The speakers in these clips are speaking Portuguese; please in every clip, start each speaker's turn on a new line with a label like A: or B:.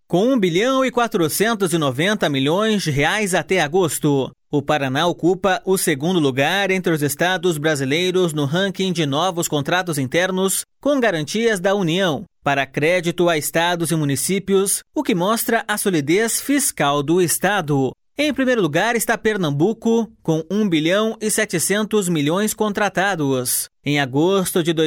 A: Com 1,490 bilhão de reais até agosto, o Paraná ocupa o segundo lugar entre os estados brasileiros no ranking de novos contratos internos com garantias da União para crédito a estados e municípios, o que mostra a solidez fiscal do estado. Em primeiro lugar está Pernambuco, com 1,7 bilhão contratados. Em agosto de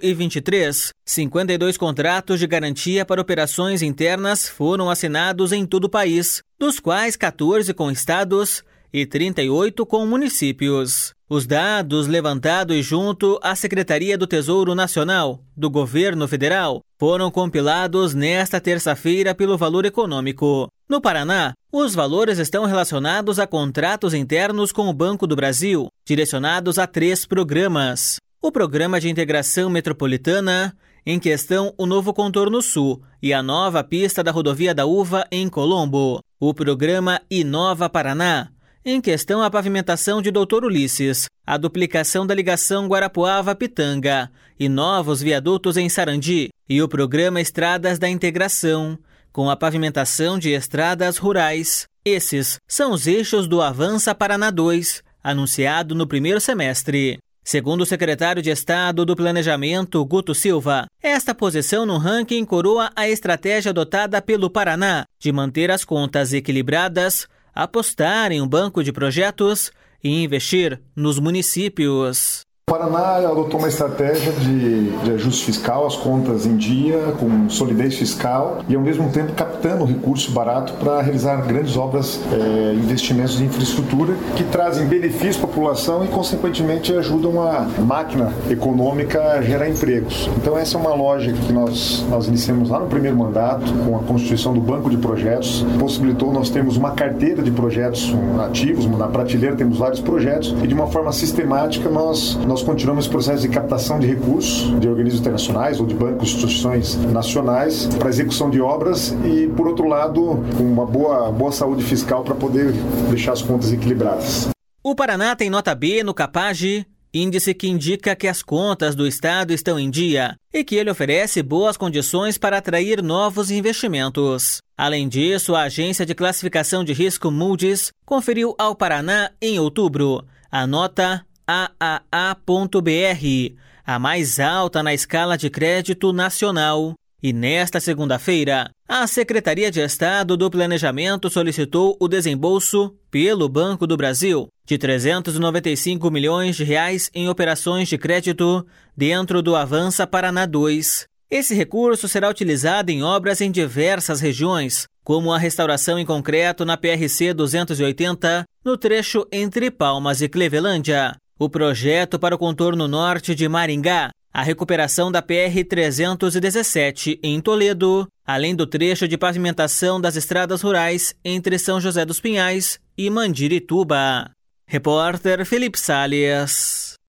A: 2023, 52 contratos de garantia para operações internas foram assinados em todo o país, dos quais 14 com estados e 38 com municípios. Os dados levantados junto à Secretaria do Tesouro Nacional do Governo Federal foram compilados nesta terça-feira pelo Valor Econômico. No Paraná, os valores estão relacionados a contratos internos com o Banco do Brasil, direcionados a 3 programas. O Programa de Integração Metropolitana, em questão o novo Contorno Sul e a nova pista da Rodovia da Uva em Colombo. O Programa Inova Paraná, em questão a pavimentação de Doutor Ulisses, a duplicação da ligação Guarapuava-Pitanga e novos viadutos em Sarandi, e o Programa Estradas da Integração, com a pavimentação de estradas rurais. Esses são os eixos do Avança Paraná 2, anunciado no primeiro semestre. Segundo o secretário de Estado do Planejamento, Guto Silva, esta posição no ranking coroa a estratégia adotada pelo Paraná de manter as contas equilibradas, apostar em um banco de projetos e investir nos municípios.
B: O Paraná adotou uma estratégia de ajuste fiscal, as contas em dia, com solidez fiscal e, ao mesmo tempo, captando recurso barato para realizar grandes obras, investimentos de infraestrutura que trazem benefício à população e, consequentemente, ajudam a máquina econômica a gerar empregos. Então, essa é uma lógica que nós iniciamos lá no primeiro mandato, com a constituição do Banco de Projetos, possibilitou nós termos uma carteira de projetos ativos, na prateleira temos vários projetos e, de uma forma sistemática, nós continuamos esse processo de captação de recursos de organismos internacionais ou de bancos e instituições nacionais para execução de obras e, por outro lado, com uma boa saúde fiscal para poder deixar as contas equilibradas.
A: O Paraná tem nota B no Capage, índice que indica que as contas do estado estão em dia e que ele oferece boas condições para atrair novos investimentos. Além disso, a agência de classificação de risco Moody's conferiu ao Paraná, em outubro, a nota AAA.BR, a mais alta na escala de crédito nacional. E nesta segunda-feira, a Secretaria de Estado do Planejamento solicitou o desembolso pelo Banco do Brasil de 395 milhões de reais em operações de crédito dentro do Avança Paraná 2. Esse recurso será utilizado em obras em diversas regiões, como a restauração em concreto na PRC 280, no trecho entre Palmas e Clevelândia, o projeto para o contorno norte de Maringá, a recuperação da PR-317 em Toledo, além do trecho de pavimentação das estradas rurais entre São José dos Pinhais e Mandirituba. Repórter Felipe Salles.